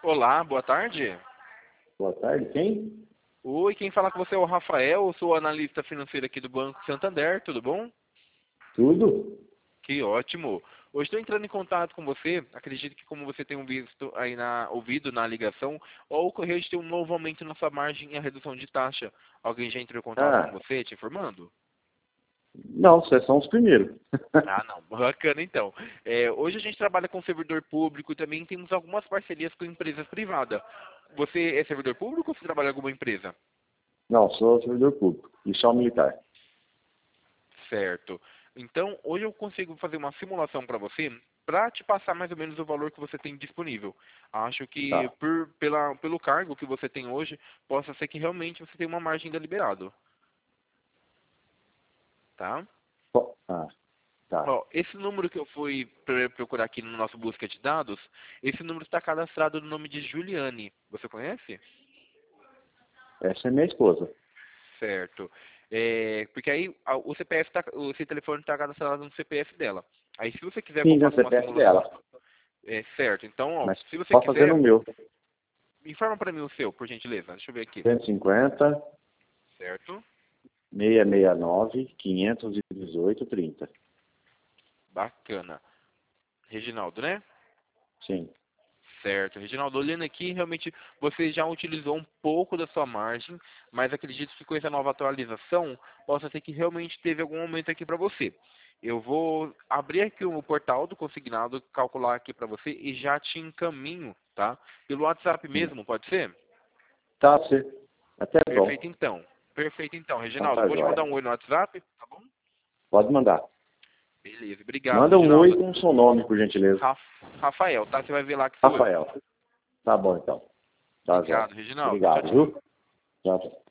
Olá, boa tarde. Boa tarde, quem? Oi, quem fala com você é o Rafael, eu sou analista financeiro aqui do Banco Santander, tudo bom? Tudo? Que ótimo. Hoje estou entrando em contato com você, acredito que como você tem ouvido na ligação, ou ocorreu de ter um novo aumento na sua margem e a redução de taxa. Alguém já entrou em contato com Ah, você, te informando? não, vocês são os primeiros. Ah, não. Bacana, então. Hoje a gente trabalha com servidor público e também temos algumas parcerias com empresas privadas. Você é servidor público ou você trabalha em alguma empresa? Não, sou servidor público e só militar. Certo. Então, hoje eu consigo fazer uma simulação para você para te passar mais ou menos o valor que você tem disponível. Acho que Tá. pelo cargo que você tem hoje, possa ser que realmente você tenha uma margem deliberado. Tá? Ah, tá. Ó, esse número que eu fui procurar aqui no nosso busca de dados, esse número está cadastrado no nome de Juliane. Você conhece? Essa é minha esposa. Certo. Porque aí o CPF esse telefone está cadastrado no CPF dela. Aí se você quiser que eu Sim, no faça uma CPF simulação. dela. Certo. Então, ó, Mas se você pode fazer no quiser, meu. informa para mim o seu, por gentileza. Deixa eu ver aqui. 150, Certo. 669, 518, 30. Bacana. Reginaldo, né? Sim. Certo. Reginaldo, olhando aqui, realmente você já utilizou um pouco da sua margem, mas acredito que com essa nova atualização, possa ser que realmente teve algum aumento aqui para você. Eu vou abrir aqui o portal do consignado, calcular aqui para você e já te encaminho, tá? Pelo WhatsApp mesmo, pode ser? Tá, você. Até bom. Perfeito então. Perfeito então, Então Reginaldo. tá Vou te mandar jóia. um oi no WhatsApp, tá bom? Pode mandar. Beleza, obrigado, Manda um oi Reginaldo. com o seu nome, por gentileza. Rafael, tá? Você vai ver lá que sou eu. Rafael. Tá bom, então. Tá jóia. Obrigado, Reginaldo. Tchau, Obrigado, tchau. viu? Tchau, tchau.